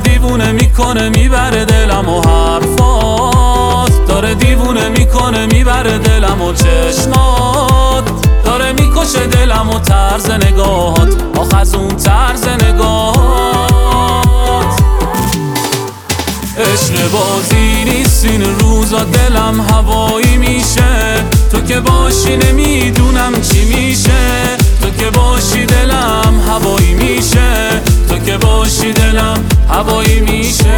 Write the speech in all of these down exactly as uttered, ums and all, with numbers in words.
دیوونه میکنه میبره دلم و حرفات داره دیوونه میکنه میبره دلم و چشمات داره میکشه دلم و طرز نگاهات آخ از اون طرز نگاهات. عشق بازی نیست این روزا دلم هوایی میشه تو که باشی نمیدونم چی میشه تو که باشی دلم هوایی میشه تو که باشی دلم هوایی میشه.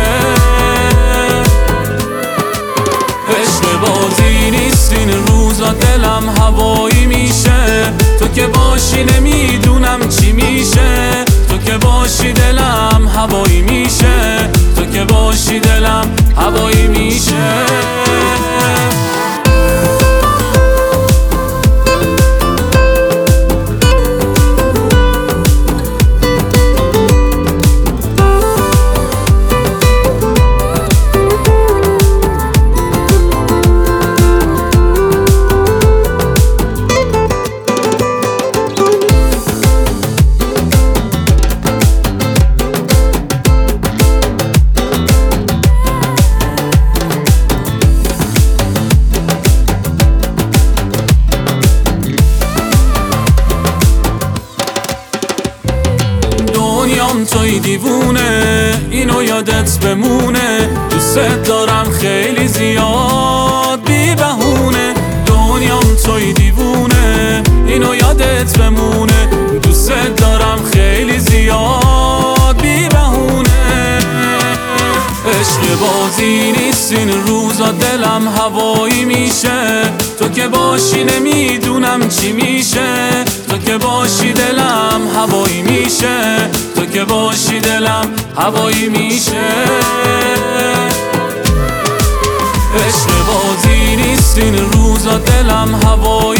عشق بازی نیست این روزا دلم هوایی میشه تو که باشی نمیدونم چی میشه تو که باشی دلم هوایی میشه تو که باشی دلم هوایی میشه. دنیام توی دیوونه اینو یادت بمونه دوست دارم خیلی زیاد بی بهونه دنیام توی دیوونه اینو یادت بمونه دوست دارم خیلی زیاد بی بهونه. عشق بازی نیست این روزا دلم هوایی میشه تو که باشی نمیدونم چی میشه تو که باشی دلم هوایی میشه تو که باشی دلم هوایی میشه. عشق بازی نیست این روزا دلم هوایی